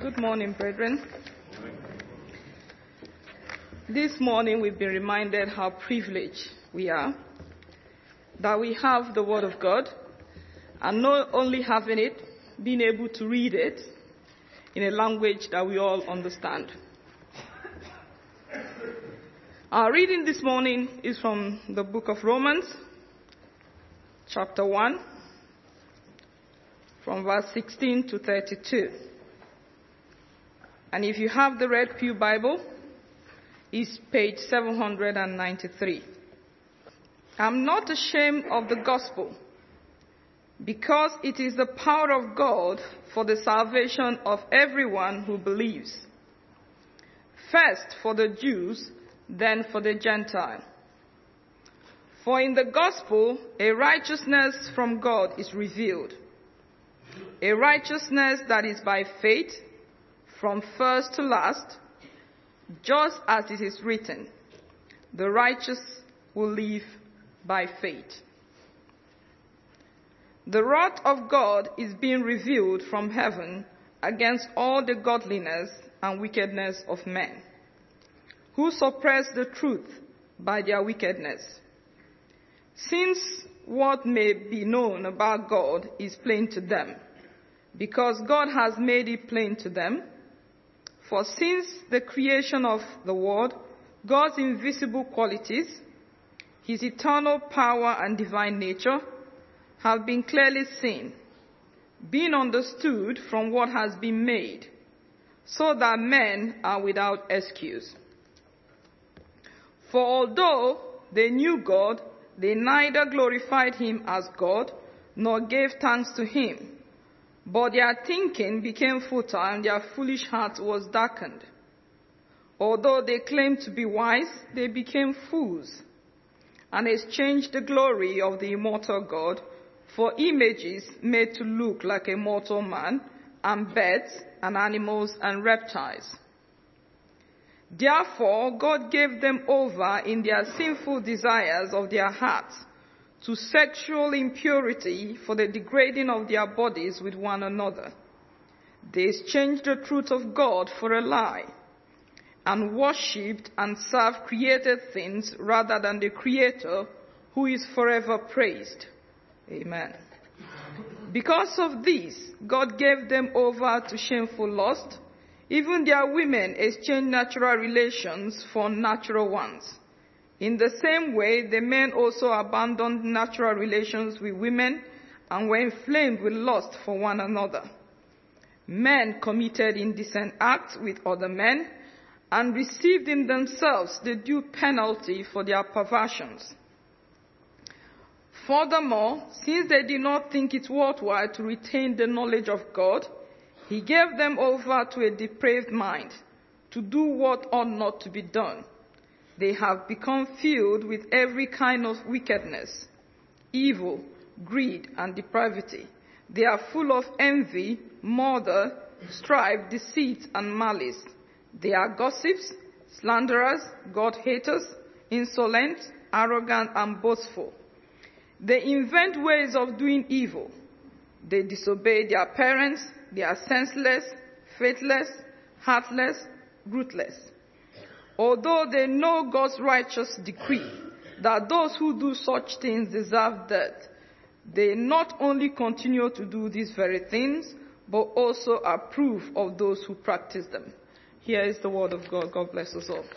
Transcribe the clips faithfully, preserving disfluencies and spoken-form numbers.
Good morning, brethren. This morning we've been reminded how privileged we are that we have the Word of God, and not only having it, being able to read it in a language that we all understand. Our reading this morning is from the book of Romans, chapter one, from verse sixteen to thirty-two. And if you have the Red Pew Bible, it's page seven hundred ninety-three. I'm not ashamed of the gospel, because it is the power of God for the salvation of everyone who believes. First for the Jews, then for the Gentile. For in the gospel, a righteousness from God is revealed, a righteousness that is by faith, from first to last, just as it is written, the righteous will live by faith. The wrath of God is being revealed from heaven against all the godliness and wickedness of men, who suppress the truth by their wickedness. Since what may be known about God is plain to them, because God has made it plain to them. For since the creation of the world, God's invisible qualities, his eternal power and divine nature, have been clearly seen, being understood from what has been made, so that men are without excuse. For although they knew God, they neither glorified him as God, nor gave thanks to him. But their thinking became futile, and their foolish heart was darkened. Although they claimed to be wise, they became fools, and exchanged the glory of the immortal God for images made to look like a mortal man, and birds, and animals, and reptiles. Therefore, God gave them over in their sinful desires of their hearts to sexual impurity for the degrading of their bodies with one another. They exchanged the truth of God for a lie, and worshipped and served created things rather than the Creator, who is forever praised. Amen. Because of this, God gave them over to shameful lust. Even their women exchanged natural relations for unnatural ones. In the same way, the men also abandoned natural relations with women and were inflamed with lust for one another. Men committed indecent acts with other men and received in themselves the due penalty for their perversions. Furthermore, since they did not think it worthwhile to retain the knowledge of God, he gave them over to a depraved mind to do what ought not to be done. They have become filled with every kind of wickedness, evil, greed, and depravity. They are full of envy, murder, strife, deceit, and malice. They are gossips, slanderers, God-haters, insolent, arrogant, and boastful. They invent ways of doing evil. They disobey their parents. They are senseless, faithless, heartless, ruthless. Although they know God's righteous decree that those who do such things deserve death, they not only continue to do these very things, but also approve of those who practice them. Here is the word of God. God bless us all.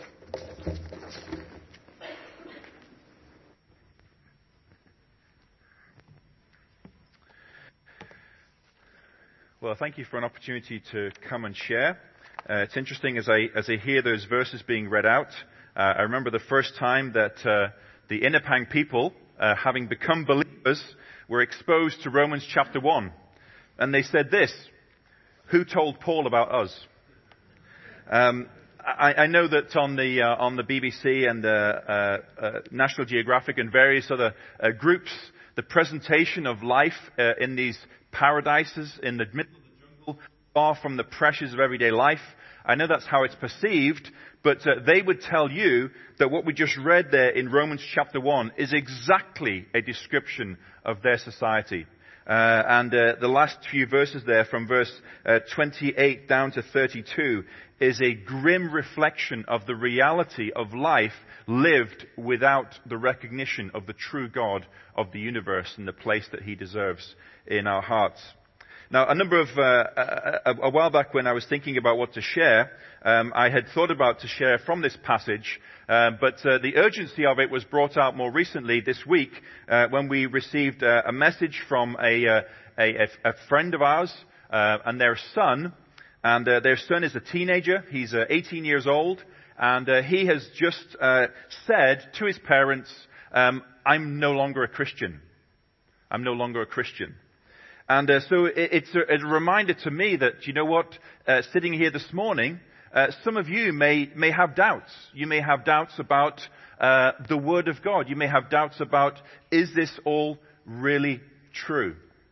Well, thank you for an opportunity to come and share. Uh, it's interesting as I as I hear those verses being read out. Uh, I remember the first time that uh, the Inyapang people, uh, having become believers, were exposed to Romans chapter one, and they said this: "Who told Paul about us?" Um, I, I know that on the uh, on the B B C and the uh, uh, National Geographic and various other uh, groups, the presentation of life uh, in these paradises in the middle of the jungle, far from the pressures of everyday life. I know that's how it's perceived, but uh, they would tell you that what we just read there in Romans chapter one is exactly a description of their society. Uh, and uh, the last few verses there, from verse uh, twenty-eight down to thirty-two, is a grim reflection of the reality of life lived without the recognition of the true God of the universe and the place that He deserves in our hearts. Now, a number of, uh, a, a while back when I was thinking about what to share, um, I had thought about to share from this passage, uh, but uh, the urgency of it was brought out more recently this week uh, when we received uh, a message from a, uh, a, a friend of ours uh, and their son. And uh, their son is a teenager. He's uh, eighteen years old. And uh, he has just uh, said to his parents, um, I'm no longer a Christian. I'm no longer a Christian. And uh, so it, it's, a, it's a reminder to me that, you know what, uh, sitting here this morning, uh, some of you may, may have doubts. You may have doubts about uh, the Word of God. You may have doubts about, is this all really true?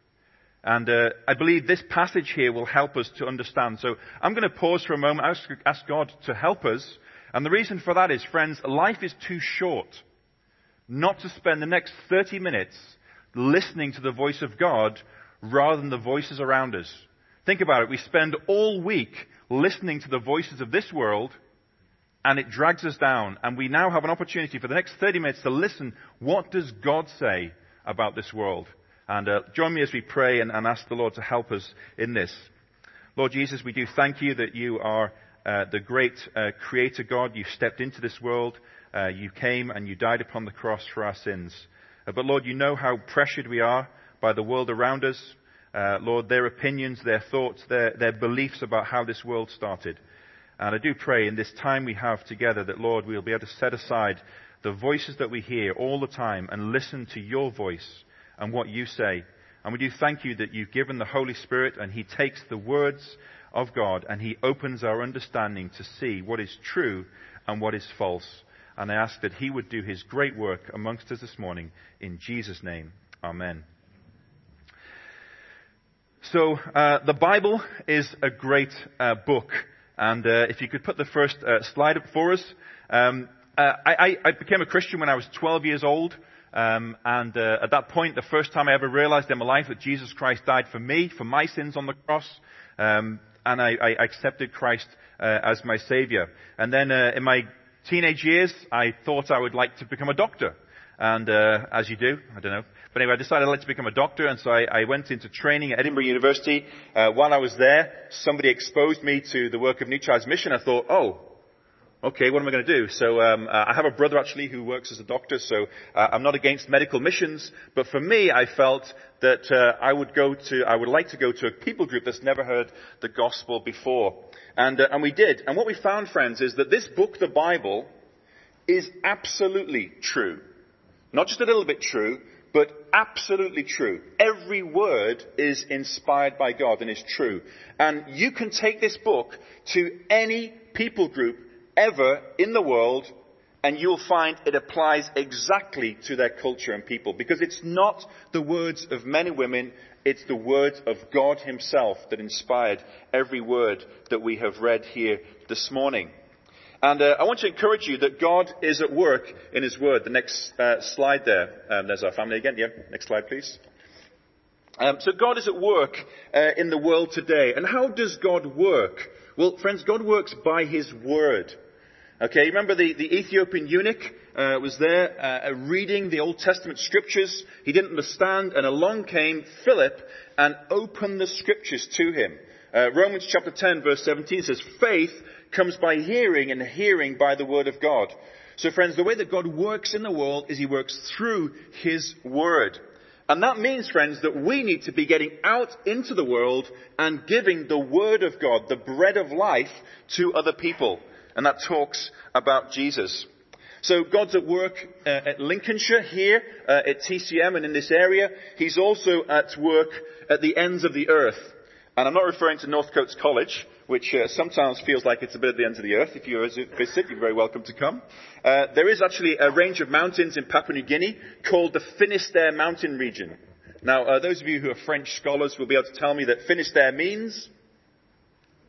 And uh, I believe this passage here will help us to understand. So I'm going to pause for a moment, ask, ask God to help us. And the reason for that is, friends, life is too short not to spend the next thirty minutes listening to the voice of God rather than the voices around us. Think about it. We spend all week listening to the voices of this world, and it drags us down. And we now have an opportunity for the next thirty minutes to listen. What does God say about this world? And uh, join me as we pray and, and ask the Lord to help us in this. Lord Jesus, we do thank you that you are uh, the great uh, creator God. You stepped into this world. Uh, you came and you died upon the cross for our sins. Uh, but Lord, you know how pressured we are by the world around us. Uh, Lord, their opinions, their thoughts, their, their beliefs about how this world started. And I do pray in this time we have together that, Lord, we'll be able to set aside the voices that we hear all the time and listen to your voice and what you say. And we do thank you that you've given the Holy Spirit, and He takes the words of God and He opens our understanding to see what is true and what is false. And I ask that He would do His great work amongst us this morning. In Jesus' name, amen. So uh, the Bible is a great uh, book. And uh, if you could put the first uh, slide up for us. Um, uh, I, I became a Christian when I was twelve years old. Um, and uh, at that point, the first time I ever realized in my life that Jesus Christ died for me, for my sins on the cross, um, and I, I accepted Christ uh, as my Savior. And then uh, in my teenage years, I thought I would like to become a doctor. And uh, as you do, I don't know. But anyway, I decided I'd like to become a doctor, and so I, I went into training at Edinburgh University. Uh, while I was there, somebody exposed me to the work of New Child's Mission. I thought, oh, okay, what am I going to do? So um, uh, I have a brother actually who works as a doctor, so uh, I'm not against medical missions. But for me, I felt that uh, I would go to, I would like to go to a people group that's never heard the gospel before, and uh, and we did. And what we found, friends, is that this book, the Bible, is absolutely true. Not just a little bit true, but absolutely true. Every word is inspired by God and is true. And you can take this book to any people group ever in the world, and you'll find it applies exactly to their culture and people. Because it's not the words of men and women, it's the words of God Himself that inspired every word that we have read here this morning. And uh, I want to encourage you that God is at work in His Word. The next uh, slide there. Um, there's our family again. Yeah, next slide, please. Um, so God is at work uh, in the world today. And how does God work? Well, friends, God works by His Word. Okay, remember the, the Ethiopian eunuch uh, was there uh, reading the Old Testament Scriptures. He didn't understand, and along came Philip and opened the Scriptures to him. Uh, Romans chapter ten, verse seventeen says, faith comes by hearing, and hearing by the Word of God. So friends, the way that God works in the world is He works through His Word. And that means, friends, that we need to be getting out into the world and giving the Word of God, the bread of life, to other people. And that talks about Jesus. So God's at work uh, at Lincolnshire, here uh, at T C M and in this area. He's also at work at the ends of the earth. And I'm not referring to Northcotes College, which uh, sometimes feels like it's a bit at the end of the earth. If you visit, you're very welcome to come. Uh, there is actually a range of mountains in Papua New Guinea called the Finisterre Mountain region. Now, uh, those of you who are French scholars will be able to tell me that Finisterre means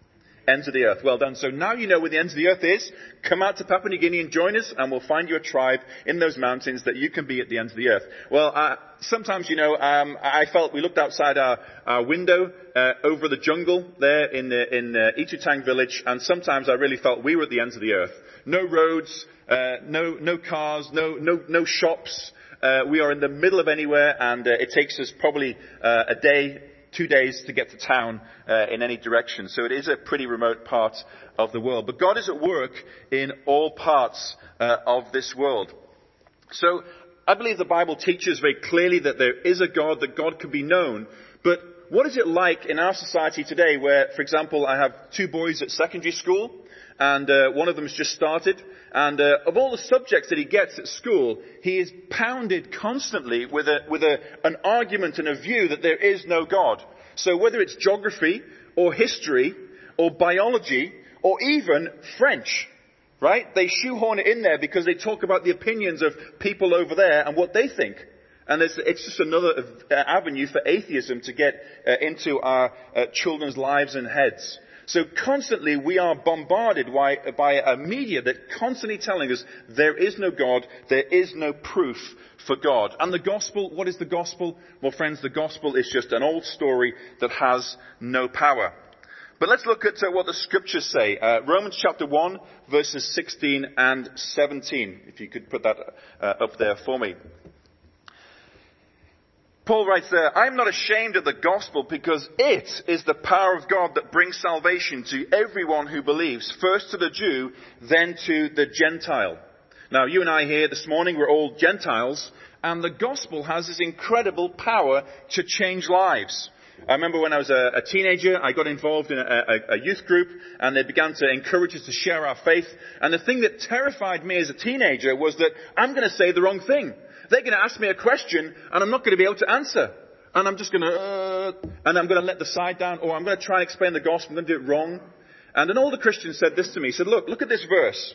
ends of the earth. Well done. So now you know where the ends of the earth is. Come out to Papua New Guinea and join us, and we'll find you a tribe in those mountains that you can be at the ends of the earth. Well, uh, sometimes, you know, um, I felt we looked outside our, our window uh, over the jungle there in the, in uh, Itutang village, and sometimes I really felt we were at the ends of the earth. No roads, uh, no no cars, no no no shops. Uh, we are in the middle of anywhere, and uh, it takes us probably uh, a day, two days to get to town uh, in any direction. So it is a pretty remote part of the world. But God is at work in all parts uh, of this world. So I believe the Bible teaches very clearly that there is a God, that God can be known. But what is it like in our society today where, for example, I have two boys at secondary school, and uh, one of them has just started. And uh, of all the subjects that he gets at school, he is pounded constantly with a with a an argument and a view that there is no God. So whether it's geography or history or biology or even French, right? They shoehorn it in there because they talk about the opinions of people over there and what they think. And it's, it's just another uh, avenue for atheism to get uh, into our uh, children's lives and heads. So constantly we are bombarded by, by a media that constantly telling us there is no God, there is no proof for God. And the gospel, what is the gospel? Well, friends, the gospel is just an old story that has no power. But let's look at uh, what the scriptures say. Uh, Romans chapter one, verses sixteen and seventeen. If you could put that uh, up there for me. Paul writes there, I am not ashamed of the gospel because it is the power of God that brings salvation to everyone who believes, first to the Jew, then to the Gentile. Now, you and I here this morning, we're all Gentiles, and the gospel has this incredible power to change lives. I remember when I was a, a teenager, I got involved in a, a, a youth group, and they began to encourage us to share our faith. And the thing that terrified me as a teenager was that I'm going to say the wrong thing. They're going to ask me a question, and I'm not going to be able to answer. And I'm just going to, uh, and I'm going to let the side down, or I'm going to try and explain the gospel, I'm going to do it wrong. And an older Christian said this to me. He said, look, look at this verse.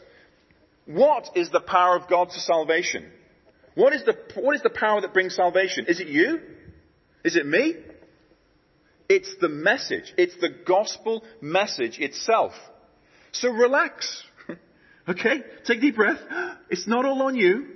What is the power of God to salvation? What is the, what is the power that brings salvation? Is it you? Is it me? It's the message. It's the gospel message itself. So relax. Okay? Take a deep breath. It's not all on you.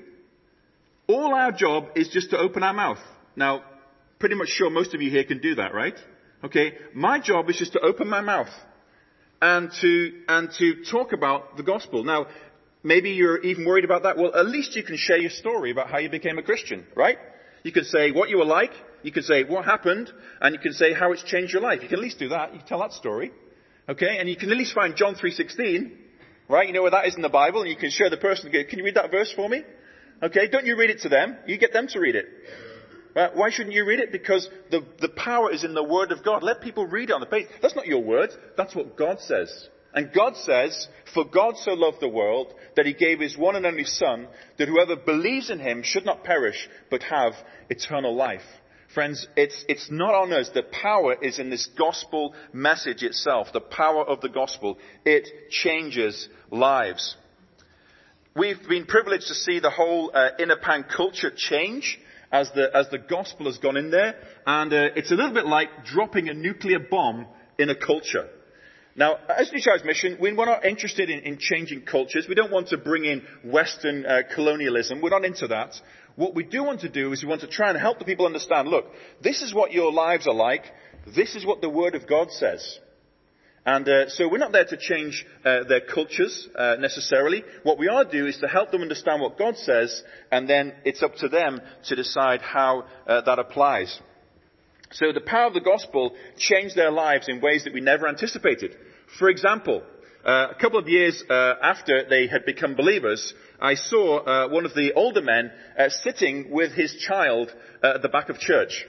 All our job is just to open our mouth. Now, pretty much sure most of you here can do that, right? Okay? My job is just to open my mouth and to, and to talk about the gospel. Now, maybe you're even worried about that. Well, at least you can share your story about how you became a Christian, right? You can say what you were like. You can say what happened. And you can say how it's changed your life. You can at least do that. You can tell that story. Okay? And you can at least find John three sixteen, right? You know where that is in the Bible. And you can show the person, can you read that verse for me? Okay, don't you read it to them. You get them to read it. Uh, why shouldn't you read it? Because the, the power is in the Word of God. Let people read it on the page. That's not your word. That's what God says. And God says, for God so loved the world that he gave his one and only Son, that whoever believes in him should not perish, but have eternal life. Friends, it's, it's not on us. The power is in this gospel message itself. The power of the gospel. It changes lives. We've been privileged to see the whole uh, Inapang culture change as the as the gospel has gone in there. And uh, it's a little bit like dropping a nuclear bomb in a culture. Now, as New Child's Mission, we're not interested in, in changing cultures. We don't want to bring in Western uh, colonialism. We're not into that. What we do want to do is we want to try and help the people understand, look, this is what your lives are like. This is what the Word of God says. And uh, so we're not there to change uh, their cultures uh, necessarily. What we are doing is to help them understand what God says, and then it's up to them to decide how uh, that applies. So the power of the gospel changed their lives in ways that we never anticipated. For example, uh, a couple of years uh, after they had become believers, I saw uh, one of the older men uh, sitting with his child uh, at the back of church.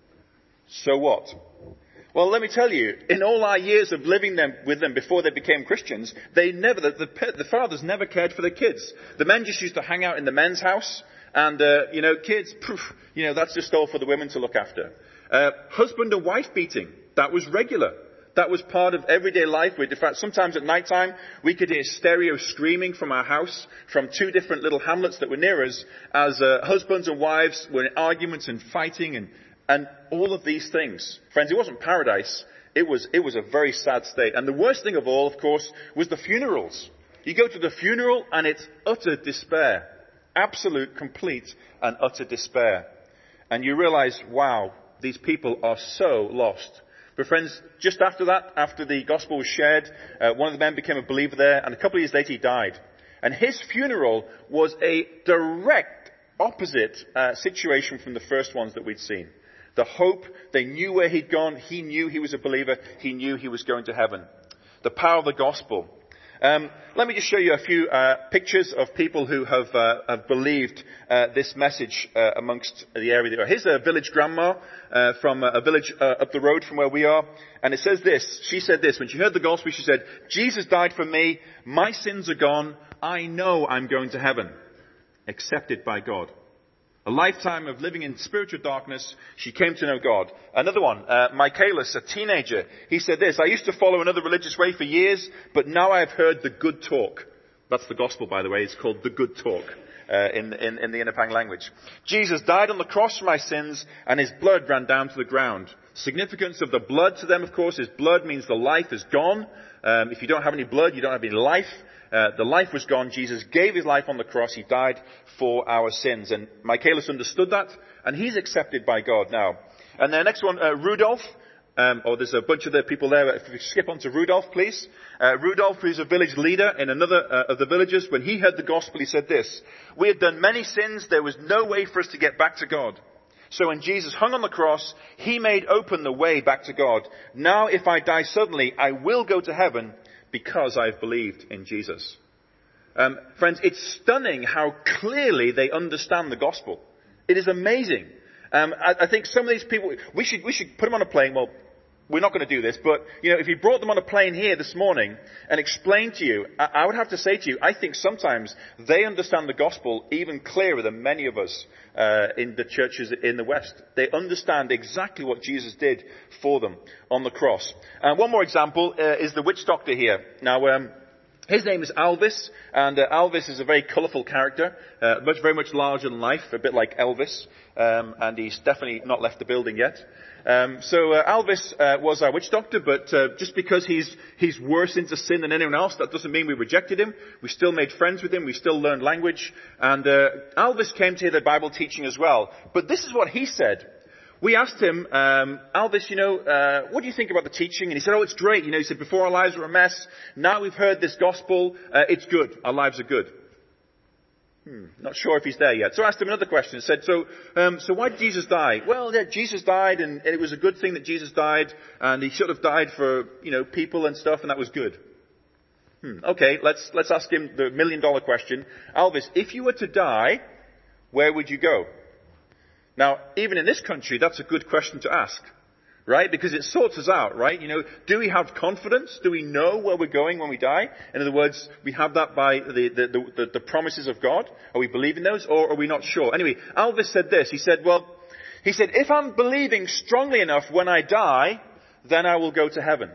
So what? Well, let me tell you, in all our years of living them, with them before they became Christians, they never, the, the, the fathers never cared for their kids. The men just used to hang out in the men's house, and, uh, you know, kids, poof, you know, that's just all for the women to look after. Uh, husband and wife beating, that was regular. That was part of everyday life. In fact, sometimes at night time, we could hear stereo screaming from our house, from two different little hamlets that were near us, as uh, husbands and wives were in arguments and fighting and And all of these things. Friends, it wasn't paradise. It was, it was a very sad state. And the worst thing of all, of course, was the funerals. You go to the funeral and it's utter despair. Absolute, complete and utter despair. And you realize, wow, these people are so lost. But friends, just after that, after the gospel was shared, uh, one of the men became a believer there, and a couple of years later he died. And his funeral was a direct opposite uh, situation from the first ones that we'd seen. The hope, they knew where he'd gone, he knew he was a believer, he knew he was going to heaven. The power of the gospel. Um, let me just show you a few uh, pictures of people who have, uh, have believed uh, this message uh, amongst the area. Here's a village grandma uh, from a village uh, up the road from where we are. And it says this. She said this. When she heard the gospel, she said, Jesus died for me. My sins are gone. I know I'm going to heaven. Accepted by God. A lifetime of living in spiritual darkness, she came to know God. Another one, uh, Michaelis, a teenager, he said this, I used to follow another religious way for years, but now I have heard the good talk. That's the gospel, by the way. It's called the good talk uh, in, in, in the Inapang language. Jesus died on the cross for my sins, and his blood ran down to the ground. Significance of the blood to them, of course, is blood means the life is gone. Um, if you don't have any blood, you don't have any life. Uh, the life was gone. Jesus gave his life on the cross. He died for our sins. And Michaelis understood that, and he's accepted by God now. And the next one, uh, Rudolph. Um, oh, there's a bunch of the people there. If we skip on to Rudolph, please. Uh, Rudolph, who's a village leader in another uh, of the villages, when he heard the gospel, he said this, we had done many sins. There was no way for us to get back to God. So when Jesus hung on the cross, he made open the way back to God. Now, if I die suddenly, I will go to heaven, because I've believed in Jesus. Um, friends, it's stunning how clearly they understand the gospel. It is amazing. Um, I, I think some of these people, we should we should put them on a plane. Well, we're not going to do this, but you know, if you brought them on a plane here this morning and explained to you, I, I would have to say to you, I think sometimes they understand the gospel even clearer than many of us uh, in the churches in the West. They understand exactly what Jesus did for them on the cross. Uh, one more example uh, is the witch doctor here. Now, um, his name is Alvis, and uh, Alvis is a very colourful character, uh, much very much larger than life, a bit like Elvis, um, and he's definitely not left the building yet. Um, so uh, Alvis uh, was our witch doctor, but uh, just because he's he's worse into sin than anyone else, that doesn't mean we rejected him. We still made friends with him. We still learned language, and uh, Alvis came to hear the Bible teaching as well. But this is what he said. We asked him, um, Alvis, you know, uh, what do you think about the teaching? And he said, oh, it's great. You know, he said, before our lives were a mess. Now we've heard this gospel. Uh, it's good. Our lives are good. Hmm, not sure if he's there yet. So I asked him another question. I said, so, um, so why did Jesus die? Well, yeah, Jesus died, and it was a good thing that Jesus died, and he should have died for, you know, people and stuff, and that was good. Hmm, okay, let's, let's ask him the million dollar question. Alvis, if you were to die, where would you go? Now, even in this country, that's a good question to ask, right? Because it sorts us out, right? You know, do we have confidence? Do we know where we're going when we die? In other words, we have that by the, the, the, the promises of God. Are we believing those, or are we not sure? Anyway, Alvis said this. He said, well, he said, if I'm believing strongly enough when I die, then I will go to heaven.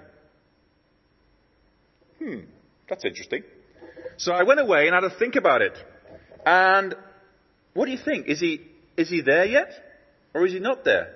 Hmm, that's interesting. So I went away and had to think about it. And what do you think? Is he... Is he there yet? Or is he not there?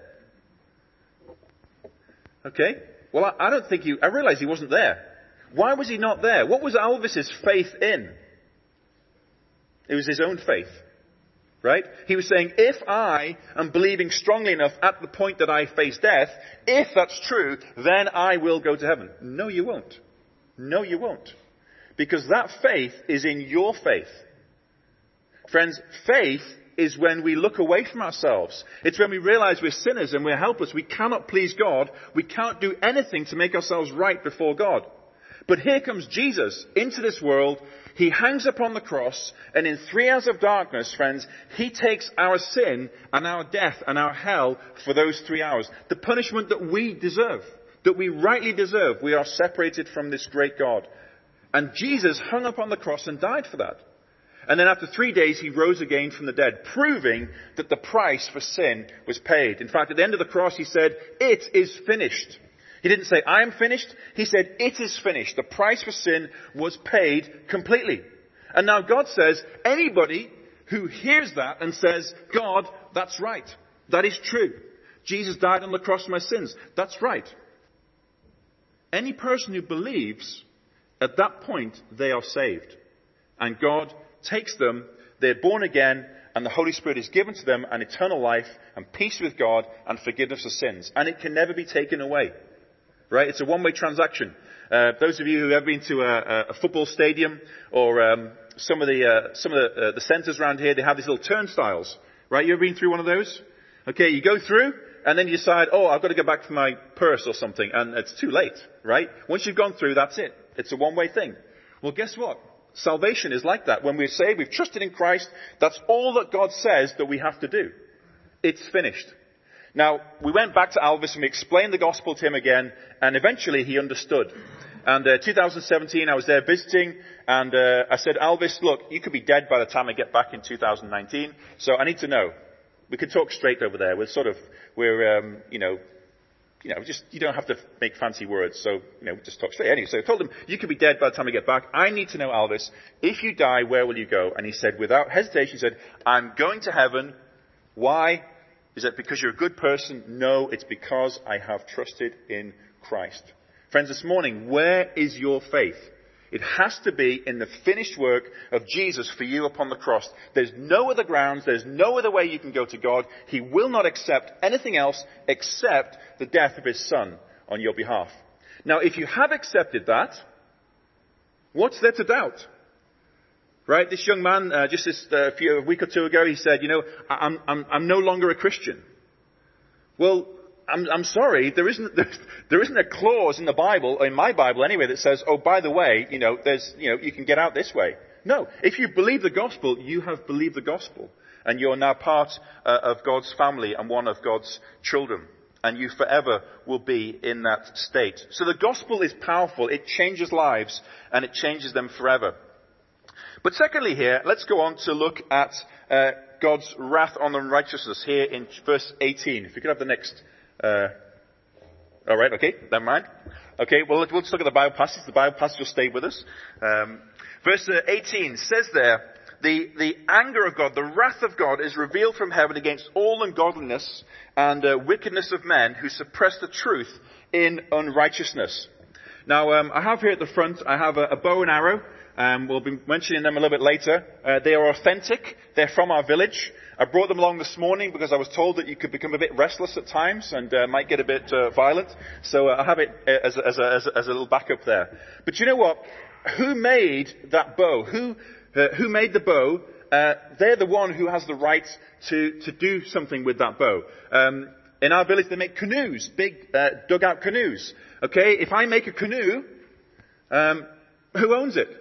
Okay. Well, I, I don't think he, I realize he wasn't there. Why was he not there? What was Alvis's faith in? It was his own faith. Right? He was saying, if I am believing strongly enough at the point that I face death, if that's true, then I will go to heaven. No, you won't. No, you won't. Because that faith is in your faith. Friends, faith is when we look away from ourselves. It's when we realize we're sinners and we're helpless. We cannot please God. We can't do anything to make ourselves right before God. But here comes Jesus into this world. He hangs upon the cross, and in three hours of darkness, friends, he takes our sin and our death and our hell for those three hours. The punishment that we deserve, that we rightly deserve. We are separated from this great God. And Jesus hung upon the cross and died for that. And then after three days, he rose again from the dead, proving that the price for sin was paid. In fact, at the end of the cross, he said, it is finished. He didn't say, I am finished. He said, it is finished. The price for sin was paid completely. And now God says, anybody who hears that and says, God, that's right. That is true. Jesus died on the cross for my sins. That's right. Any person who believes, at that point, they are saved. And God takes them, they're born again, and the Holy Spirit is given to them an eternal life and peace with God and forgiveness of sins. And it can never be taken away. Right? It's a one-way transaction. Uh, those of you who have been to a, a football stadium or um, some of the uh, some of the, uh, the centres around here, they have these little turnstiles. Right? You ever been through one of those? Okay, you go through and then you decide, oh, I've got to go back for my purse or something, and it's too late. Right? Once you've gone through, that's it. It's a one-way thing. Well, guess what? Salvation is like that. When we're saved, we've trusted in Christ, that's all that God says that we have to do. It's finished. Now, we went back to Alvis and we explained the gospel to him again, and eventually he understood. And uh, two thousand seventeen, I was there visiting, and uh, I said, Alvis, look, you could be dead by the time I get back in two thousand nineteen, so I need to know. We could talk straight over there. We're sort of, we're, um, you know, You know, just, you don't have to make fancy words, so, you know, just talk straight. Anyway, so I told him, you could be dead by the time I get back. I need to know, Alvis, if you die, where will you go? And he said, without hesitation, he said, I'm going to heaven. Why? Is that because you're a good person? No, it's because I have trusted in Christ. Friends, this morning, where is your faith? It has to be in the finished work of Jesus for you upon the cross. There's no other grounds. There's no other way you can go to God. He will not accept anything else except the death of his Son on your behalf. Now, if you have accepted that, what's there to doubt? Right? This young man, uh, just this, uh, few, a week or two ago, he said, you know, I'm, I'm, I'm no longer a Christian. Well, I'm, I'm sorry, there isn't, there isn't a clause in the Bible, or in my Bible anyway, that says, oh, by the way, you know, there's, you know, you can get out this way. No. If you believe the gospel, you have believed the gospel. And you're now part uh, of God's family and one of God's children. And you forever will be in that state. So the gospel is powerful. It changes lives and it changes them forever. But secondly here, let's go on to look at uh, God's wrath on unrighteousness here in verse eighteen. If you could have the next... Uh, all right, okay, never mind. Okay, well, we'll just look at the Bible passage. The Bible passage will stay with us. Um, verse eighteen says there, the, the anger of God, the wrath of God is revealed from heaven against all ungodliness and uh, wickedness of men who suppress the truth in unrighteousness. Now, um, I have here at the front, I have a, a bow and arrow. Um, we'll be mentioning them a little bit later. Uh, they are authentic. They're from our village. I brought them along this morning because I was told that you could become a bit restless at times and uh, might get a bit uh, violent. So uh, I have it as a, as, a, as, a, as a little backup there. But you know what? Who made that bow? Who uh, who made the bow? Uh, they're the one who has the right to to do something with that bow. Um, in our village, they make canoes, big uh, dugout canoes. Okay, if I make a canoe, um, who owns it?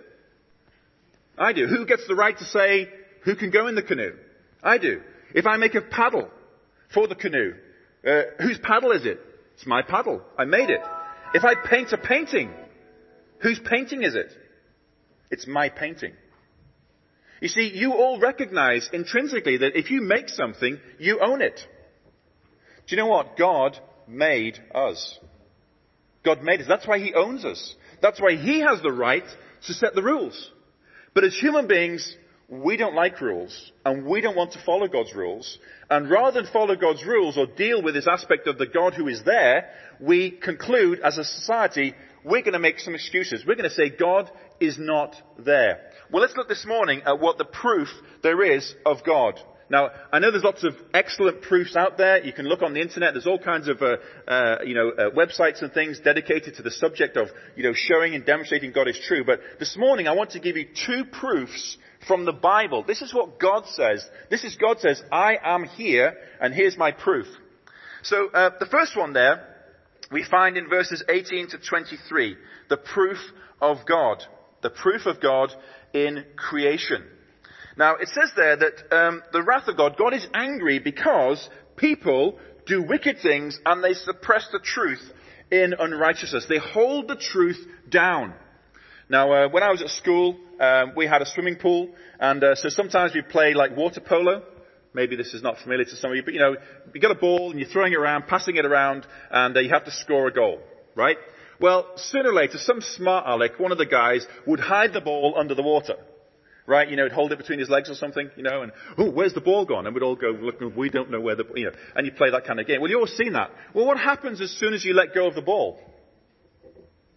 I do. Who gets the right to say who can go in the canoe? I do. If I make a paddle for the canoe, uh, whose paddle is it? It's my paddle. I made it. If I paint a painting, whose painting is it? It's my painting. You see, you all recognize intrinsically that if you make something, you own it. Do you know what? God made us. God made us. That's why He owns us. That's why He has the right to set the rules. But as human beings, we don't like rules, and we don't want to follow God's rules. And rather than follow God's rules or deal with this aspect of the God who is there, we conclude as a society, we're going to make some excuses. We're going to say God is not there. Well, let's look this morning at what the proof there is of God. Now, I know there's lots of excellent proofs out there. You can look on the internet. There's all kinds of, uh, uh, you know, uh, websites and things dedicated to the subject of, you know, showing and demonstrating God is true. But this morning, I want to give you two proofs from the Bible. This is what God says. This is God says, I am here, and here's my proof. So, uh, the first one there, we find in verses eighteen to twenty-three, the proof of God. The proof of God in creation. Now, it says there that um, the wrath of God, God is angry because people do wicked things and they suppress the truth in unrighteousness. They hold the truth down. Now, uh, when I was at school, um, we had a swimming pool, and uh, so sometimes we play like water polo. Maybe this is not familiar to some of you, but you know, you got a ball and you're throwing it around, passing it around, and uh, you have to score a goal, right? Well, sooner or later, some smart aleck, one of the guys, would hide the ball under the water. Right, you know, he'd hold it between his legs or something, you know, and, oh, where's the ball gone? And we'd all go, look, we don't know where the, you know, and you play that kind of game. Well, you've all seen that. Well, what happens as soon as you let go of the ball?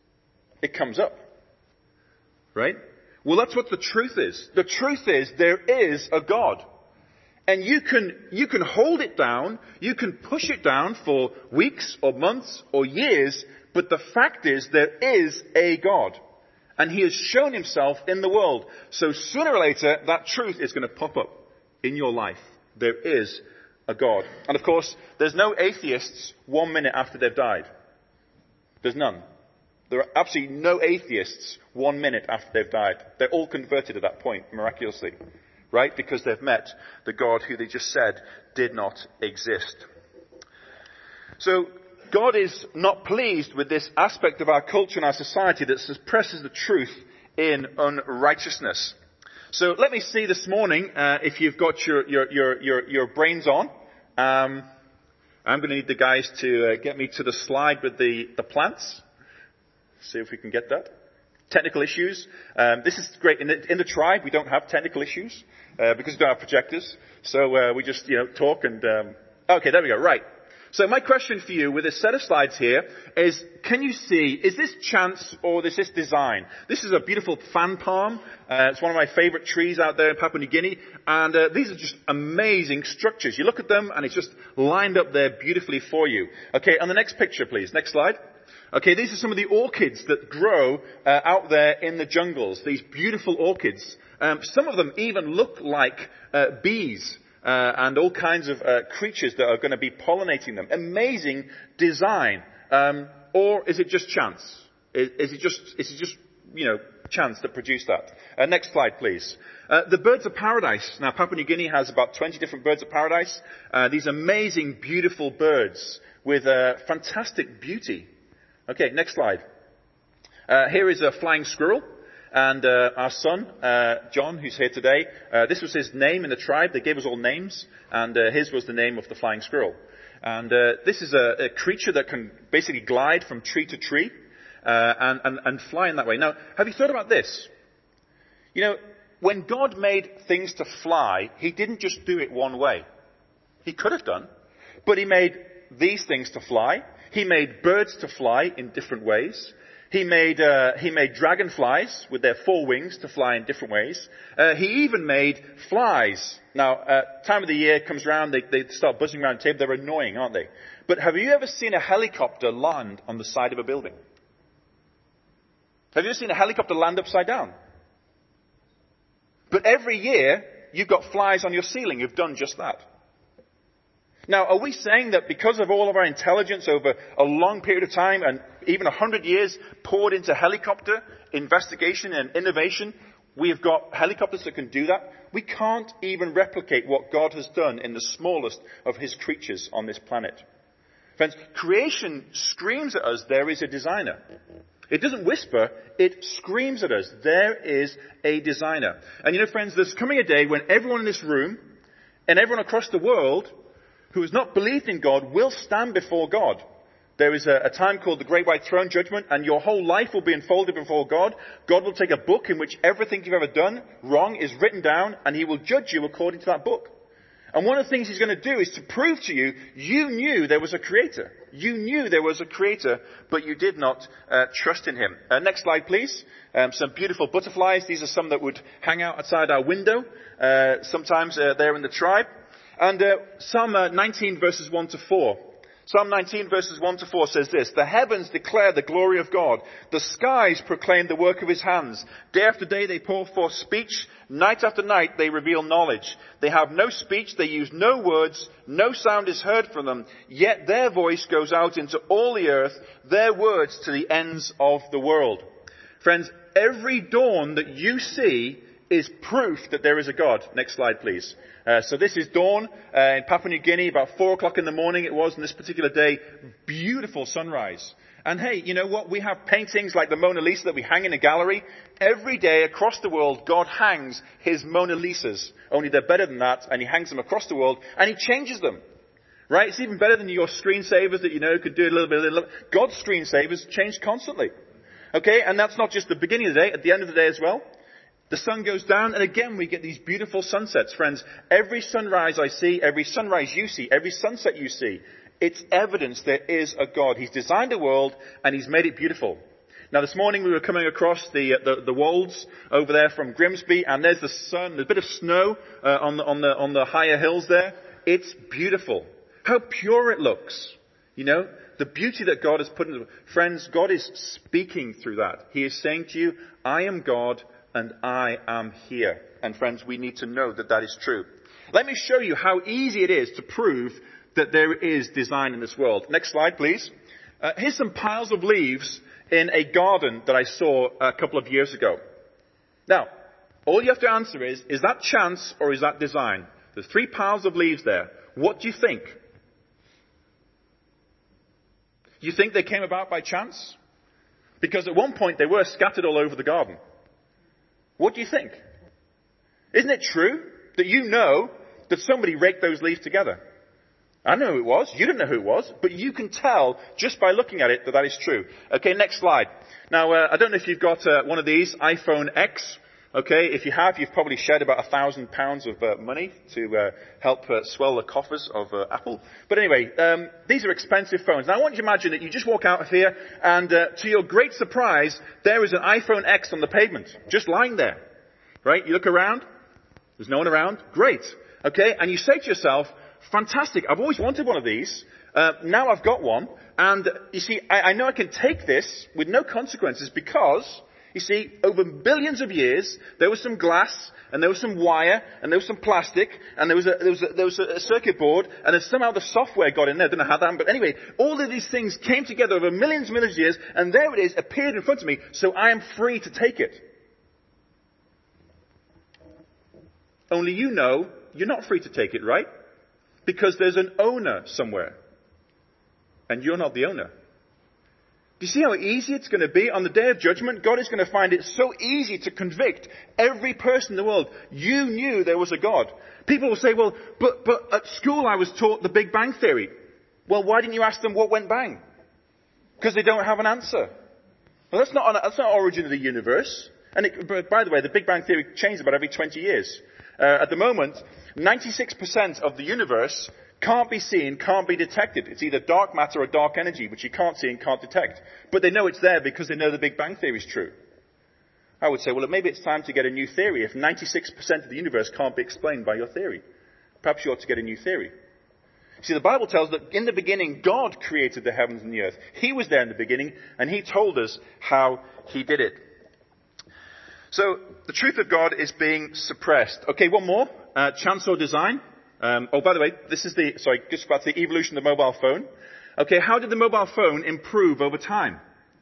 it comes up. Right? Well, that's what the truth is. The truth is there is a God. And you can, you can hold it down, you can push it down for weeks or months or years, but the fact is there is a God. And he has shown himself in the world. So sooner or later, that truth is going to pop up in your life. There is a God. And of course, there's no atheists one minute after they've died. There's none. There are absolutely no atheists one minute after they've died. They're all converted at that point, miraculously. Right? Because they've met the God who they just said did not exist. So, God is not pleased with this aspect of our culture and our society that suppresses the truth in unrighteousness. So let me see this morning, uh, if you've got your, your, your, your, your brains on. Um, I'm going to need the guys to uh, get me to the slide with the, the plants. See if we can get that. Technical issues. Um, this is great. In the, in the tribe, we don't have technical issues uh, because we don't have projectors. So uh, we just, you know, talk and... Um, okay, there we go. Right. So my question for you with this set of slides here is, can you see, is this chance or is this design? This is a beautiful fan palm. Uh, it's one of my favorite trees out there in Papua New Guinea. And uh, these are just amazing structures. You look at them and it's just lined up there beautifully for you. Okay, on the next picture, please. Next slide. Okay, these are some of the orchids that grow uh, out there in the jungles. These beautiful orchids. Um, some of them even look like uh, bees. Uh, and all kinds of uh, creatures that are going to be pollinating them. Amazing design. Um, or is it just chance? Is, is it just, is it just, you know, chance that produced that? Uh, next slide, please. Uh, the birds of paradise. Now, Papua New Guinea has about twenty different birds of paradise. Uh, these amazing, beautiful birds with uh, fantastic beauty. Okay, next slide. Uh, here is a flying squirrel. And uh, our son, uh, John, who's here today, uh, this was his name in the tribe. They gave us all names, and uh, his was the name of the flying squirrel. And uh, this is a, a creature that can basically glide from tree to tree uh, and, and, and fly in that way. Now, have you thought about this? You know, when God made things to fly, he didn't just do it one way. He could have done, but he made these things to fly. He made birds to fly in different ways. He made, uh, he made dragonflies with their four wings to fly in different ways. Uh, he even made flies. Now, uh, time of the year comes around, they, they start buzzing around the table. They're annoying, aren't they? But have you ever seen a helicopter land on the side of a building? Have you ever seen a helicopter land upside down? But every year, you've got flies on your ceiling who've done just that. Now, are we saying that because of all of our intelligence over a long period of time and even a hundred years poured into helicopter investigation and innovation, we have got helicopters that can do that? We can't even replicate what God has done in the smallest of his creatures on this planet. Friends, creation screams at us, there is a designer. It doesn't whisper, it screams at us, there is a designer. And you know, friends, there's coming a day when everyone in this room and everyone across the world who has not believed in God will stand before God. There is a, a time called the Great White Throne Judgment, and your whole life will be unfolded before God. God will take a book in which everything you've ever done wrong is written down, and he will judge you according to that book. And one of the things he's going to do is to prove to you, you knew there was a creator. You knew there was a creator, but you did not uh, trust in him. Uh, next slide, please. Um, some beautiful butterflies. These are some that would hang out outside our window. Uh, sometimes uh, they're in the tribe. And uh, Psalm uh, nineteen verses one to four. Psalm nineteen verses one to four says this: The heavens declare the glory of God. The skies proclaim the work of his hands. Day after day they pour forth speech. Night after night they reveal knowledge. They have no speech. They use no words. No sound is heard from them. Yet their voice goes out into all the earth. Their words to the ends of the world. Friends, every dawn that you see is proof that there is a God. Next slide, please. Uh, so this is dawn uh, in Papua New Guinea, about four o'clock in the morning it was on this particular day. Beautiful sunrise. And hey, you know what? We have paintings like the Mona Lisa that we hang in a gallery. Every day across the world, God hangs his Mona Lisas. Only they're better than that, and he hangs them across the world, and he changes them. Right? It's even better than your screensavers that, you know, could do a little bit. A little, God's screensavers change constantly. Okay? And that's not just the beginning of the day, at the end of the day as well. The sun goes down, and again we get these beautiful sunsets. Friends, every sunrise I see, every sunrise you see, every sunset you see, it's evidence there is a God. He's designed a world, and he's made it beautiful. Now this morning we were coming across the, the, the Wolds over there from Grimsby, and there's the sun, there's a bit of snow uh, on, the, on, the, on the higher hills there. It's beautiful. How pure it looks. You know, the beauty that God has put into it. Friends, God is speaking through that. He is saying to you, I am God and I am here. And friends, we need to know that that is true. Let me show you how easy it is to prove that there is design in this world. Next slide, please. Uh, here's some piles of leaves in a garden that I saw a couple of years ago. Now, all you have to answer is, is that chance or is that design? There's three piles of leaves there. What do you think? You think they came about by chance? Because at one point they were scattered all over the garden. What do you think? Isn't it true that you know that somebody raked those leaves together? I know who it was. You didn't know who it was. But you can tell just by looking at it that that is true. Okay, next slide. Now, uh, I don't know if you've got uh, one of these, iPhone X. Okay, if you have, you've probably shed about a thousand pounds of uh, money to uh, help uh, swell the coffers of uh, Apple. But anyway, um, these are expensive phones. Now I want you to imagine that you just walk out of here and uh, to your great surprise, there is an iPhone X on the pavement, just lying there. Right? You look around, there's no one around. Great. Okay, and you say to yourself, fantastic, I've always wanted one of these. Uh, now I've got one. And you see, I, I know I can take this with no consequences because... You see, over billions of years, there was some glass, and there was some wire, and there was some plastic, and there was a, there was a, there was a circuit board, and then somehow the software got in there. I don't know how that happened, but anyway, all of these things came together over millions and millions of years, and there it is, appeared in front of me, so I am free to take it. Only you know you're not free to take it, right? Because there's an owner somewhere, and you're not the owner. Do you see how easy it's going to be on the day of judgment? God is going to find it so easy to convict every person in the world. You knew there was a God. People will say, well, but, but at school I was taught the Big Bang Theory. Well, why didn't you ask them what went bang? Because they don't have an answer. Well, that's not, that's not origin of the universe. And it, by the way, the Big Bang Theory changes about every twenty years. Uh, at the moment, ninety-six percent of the universe can't be seen, can't be detected. It's either dark matter or dark energy, which you can't see and can't detect. But they know it's there because they know the Big Bang Theory is true. I would say, well, maybe it's time to get a new theory. If ninety-six percent of the universe can't be explained by your theory, perhaps you ought to get a new theory. See, the Bible tells that in the beginning, God created the heavens and the earth. He was there in the beginning, and He told us how He did it. So, the truth of God is being suppressed. Okay, one more. Uh, chance or design. Um, oh, by the way, this is the, sorry, just about the evolution of the mobile phone. Okay, how did the mobile phone improve over time?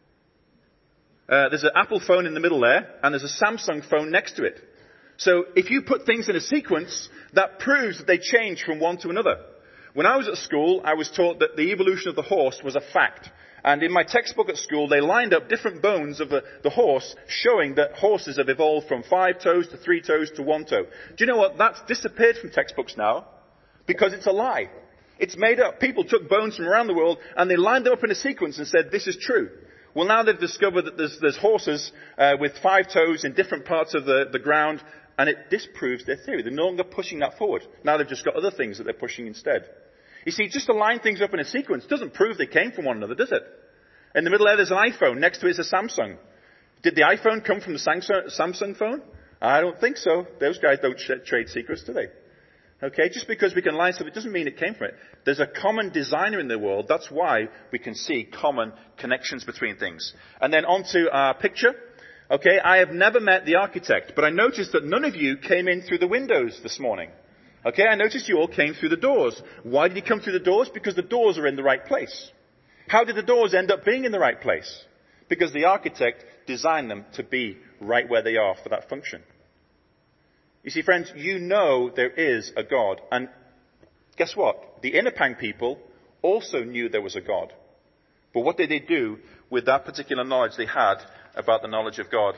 Uh, there's an Apple phone in the middle there, and there's a Samsung phone next to it. So if you put things in a sequence, that proves that they change from one to another. When I was at school, I was taught that the evolution of the horse was a fact. And in my textbook at school, they lined up different bones of the, the horse, showing that horses have evolved from five toes to three toes to one toe. Do you know what? That's disappeared from textbooks now, because it's a lie. It's made up. People took bones from around the world, and they lined them up in a sequence and said, this is true. Well, now they've discovered that there's, there's horses uh, with five toes in different parts of the, the ground, and it disproves their theory. They're no longer pushing that forward. Now they've just got other things that they're pushing instead. You see, just to line things up in a sequence doesn't prove they came from one another, does it? In the middle there, there's an iPhone. Next to it is a Samsung. Did the iPhone come from the Samsung phone? I don't think so. Those guys don't trade secrets, do they? Okay, just because we can line something doesn't mean it came from it. There's a common designer in the world. That's why we can see common connections between things. And then on to our picture. Okay, I have never met the architect, but I noticed that none of you came in through the windows this morning. Okay, I noticed you all came through the doors. Why did you come through the doors? Because the doors are in the right place. How did the doors end up being in the right place? Because the architect designed them to be right where they are for that function. You see, friends, you know there is a God. And guess what? The Innapang people also knew there was a God. But what did they do with that particular knowledge they had about the knowledge of God?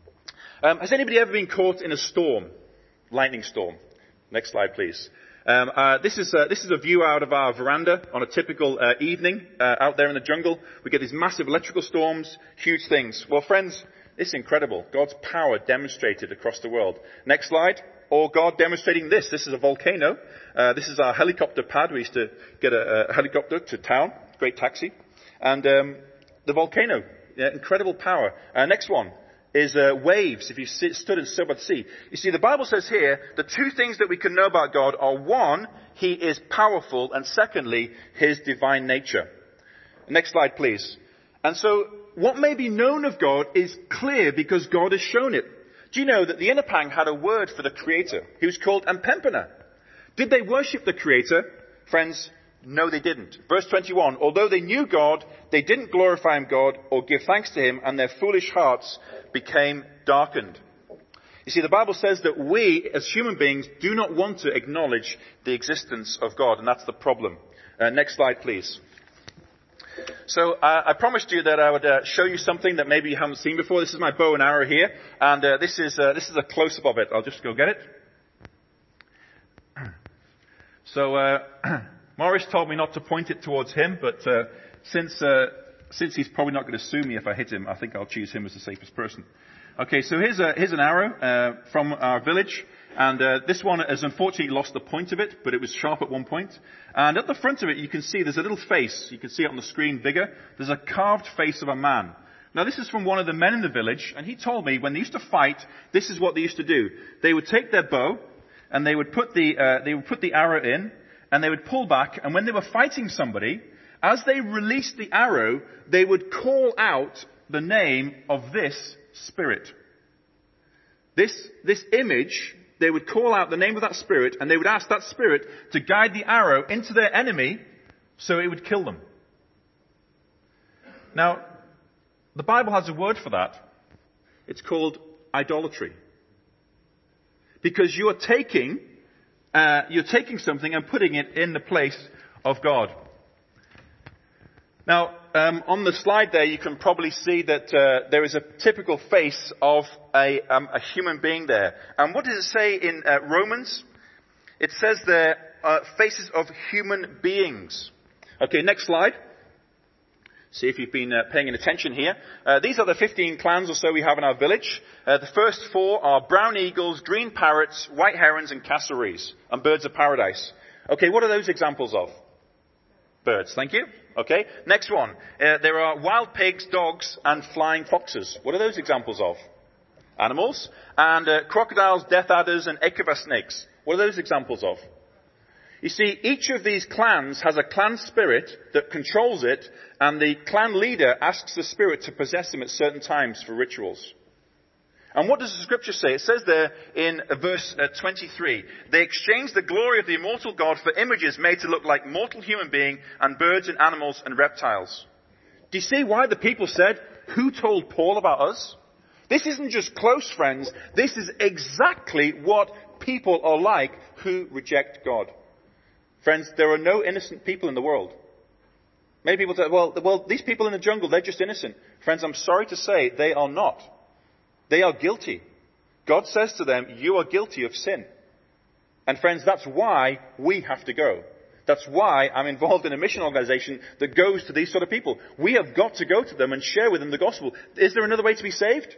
Um, has anybody ever been caught in a storm? Lightning storm. Next slide, please. Um, uh, this is uh, this is a view out of our veranda on a typical uh, evening uh, out there in the jungle. We get these massive electrical storms, huge things. Well, friends, it's incredible. God's power demonstrated across the world. Next slide. Or God demonstrating this. This is a volcano. Uh, this is our helicopter pad. We used to get a, a helicopter to town. Great taxi. And um, the volcano Yeah, incredible power. Uh, next one is uh, waves, if you sit, stood and stood by the sea. You see, the Bible says here, the two things that we can know about God are, one, he is powerful, and secondly, his divine nature. Next slide, please. And so, what may be known of God is clear because God has shown it. Do you know that the Inapang had a word for the Creator? He was called Ampempena. Did they worship the Creator? Friends, no they didn't. Verse twenty-one, although they knew God, they didn't glorify him God or give thanks to him, and their foolish hearts became darkened. You see, the Bible says that we, as human beings, do not want to acknowledge the existence of God, and that's the problem. Uh, next slide, please. So uh, I promised you that I would uh, show you something that maybe you haven't seen before. This is my bow and arrow here, and uh, this is uh, this is a close-up of it. I'll just go get it. So uh, Morris told me not to point it towards him, but uh, since uh, since he's probably not going to sue me if I hit him, I think I'll choose him as the safest person. Okay, so here's a here's an arrow uh, from our village. And uh, this one has unfortunately lost the point of it, but it was sharp at one point. And at the front of it, you can see there's a little face. You can see it on the screen bigger. There's a carved face of a man. Now, this is from one of the men in the village, and he told me when they used to fight, this is what they used to do. They would take their bow, and they would put the uh, they would put the arrow in, and they would pull back. And when they were fighting somebody, as they released the arrow, they would call out the name of this spirit. This this image. They would call out the name of that spirit, and they would ask that spirit to guide the arrow into their enemy so it would kill them. Now, the Bible has a word for that. It's called idolatry. Because you are taking, uh, you're taking something and putting it in the place of God. Now, um, on the slide there, you can probably see that uh, there is a typical face of a, um, a human being there. And what does it say in uh, Romans? It says there, uh, faces of human beings. Okay, next slide. See if you've been uh, paying attention here. Uh, these are the fifteen clans or so we have in our village. Uh, the first four are brown eagles, green parrots, white herons, and cassowaries, and birds of paradise. Okay, what are those examples of? Birds, thank you. Okay, next one. Uh, there are wild pigs, dogs, and flying foxes. What are those examples of? Animals. And uh, crocodiles, death adders, and Akava snakes. What are those examples of? You see, each of these clans has a clan spirit that controls it, and the clan leader asks the spirit to possess him at certain times for rituals. And what does the scripture say? It says there in verse uh, twenty-three, they exchanged the glory of the immortal God for images made to look like mortal human beings and birds and animals and reptiles. Do you see why the people said, who told Paul about us? This isn't just close friends. This is exactly what people are like who reject God. Friends, there are no innocent people in the world. Many people say, well, well, these people in the jungle, they're just innocent. Friends, I'm sorry to say they are not. They are guilty. God says to them, you are guilty of sin. And friends, that's why we have to go. That's why I'm involved in a mission organization that goes to these sort of people. We have got to go to them and share with them the gospel. Is there another way to be saved?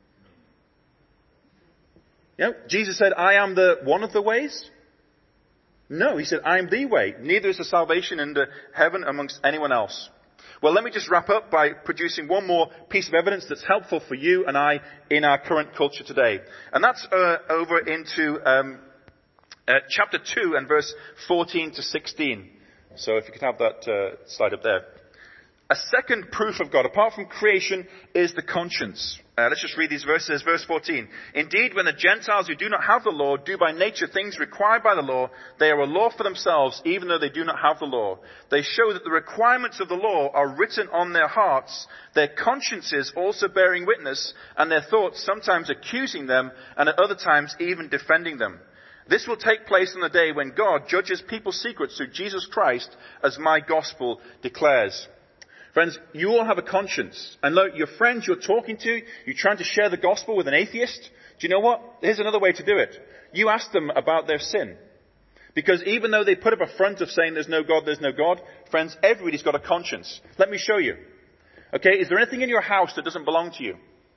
You know, Jesus said, I am the one of the ways. No, he said, I am the way. Neither is there salvation in the heaven amongst anyone else. Well, let me just wrap up by producing one more piece of evidence that's helpful for you and I in our current culture today. And that's uh, over into um, uh, chapter two and verse fourteen to sixteen. So if you could have that uh, slide up there. A second proof of God, apart from creation, is the conscience. Uh, let's just read these verses. Verse fourteen. Indeed, when the Gentiles who do not have the law do by nature things required by the law, they are a law for themselves, even though they do not have the law. They show that the requirements of the law are written on their hearts, their consciences also bearing witness, and their thoughts sometimes accusing them, and at other times even defending them. This will take place on the day when God judges people's secrets through Jesus Christ, as my gospel declares. Friends, you all have a conscience. And look, your friends you're talking to, you're trying to share the gospel with an atheist. Do you know what? Here's another way to do it. You ask them about their sin. Because even though they put up a front of saying there's no God, there's no God, friends, everybody's got a conscience. Let me show you. Okay, is there anything in your house that doesn't belong to you?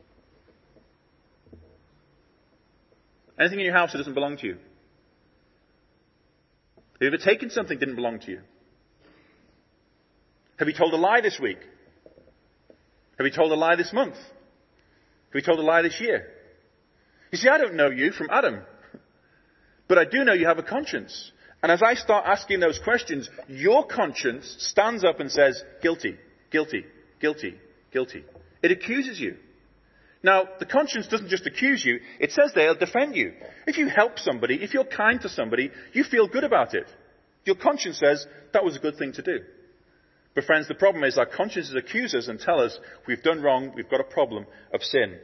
Anything in your house that doesn't belong to you? Have you ever taken something that didn't belong to you? Have you told a lie this week? Have you told a lie this month? Have you told a lie this year? You see, I don't know you from Adam. But I do know you have a conscience. And as I start asking those questions, your conscience stands up and says, guilty, guilty, guilty, guilty. It accuses you. Now, the conscience doesn't just accuse you, it says they'll defend you. If you help somebody, if you're kind to somebody, you feel good about it. Your conscience says, that was a good thing to do. But friends, the problem is our consciences accuse us and tell us we've done wrong, we've got a problem of sin.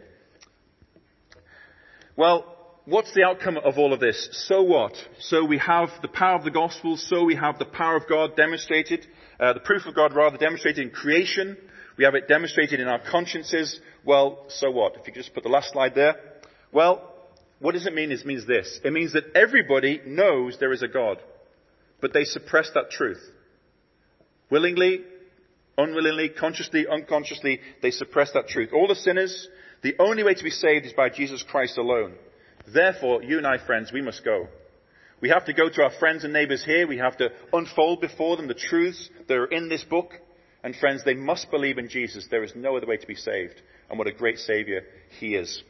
Well, what's the outcome of all of this? So what? So we have the power of the gospel, so we have the power of God demonstrated, uh, the proof of God rather demonstrated in creation. We have it demonstrated in our consciences. Well, so what? If you could just put the last slide there. Well, what does it mean? It means this. It means that everybody knows there is a God, but they suppress that truth. Willingly, unwillingly, consciously, unconsciously, they suppress that truth. All the sinners, the only way to be saved is by Jesus Christ alone. Therefore, you and I, friends, we must go. We have to go to our friends and neighbors here. We have to unfold before them the truths that are in this book. And friends, they must believe in Jesus. There is no other way to be saved. And what a great Savior He is.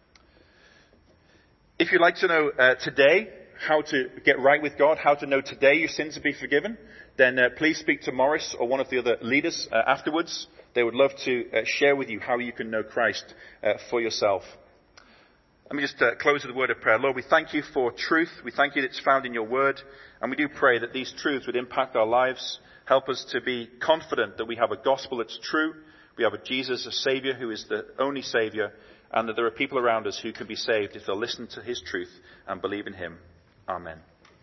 If you'd like to know uh, today how to get right with God, how to know today your sins will be forgiven, then uh, please speak to Morris or one of the other leaders uh, afterwards. They would love to uh, share with you how you can know Christ uh, for yourself. Let me just uh, close with a word of prayer. Lord, we thank you for truth. We thank you that it's found in your word. And we do pray that these truths would impact our lives. Help us to be confident that we have a gospel that's true. We have a Jesus, a Savior who is the only Savior. And that there are people around us who can be saved if they'll listen to his truth and believe in him. Amen.